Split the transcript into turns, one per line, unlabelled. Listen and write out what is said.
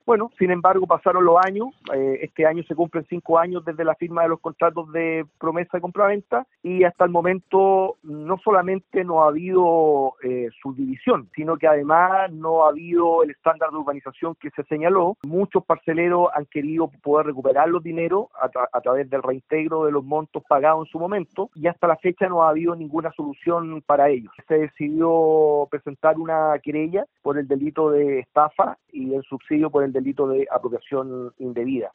Bueno, sin embargo, pasaron los años. Este año se cumplen 5 años desde la firma de los contratos de promesa de compraventa y hasta el momento no solamente no ha habido subdivisión, sino que además no ha habido el estándar de urbanización que se señaló. Muchos parceleros han querido poder recuperar los dineros a través del reintegro de los montos pagados en su momento y hasta la fecha no ha habido ninguna solución para ellos. Se decidió presentar una querella por el delito de estafa y el subsidio por el delito de apropiación indebida.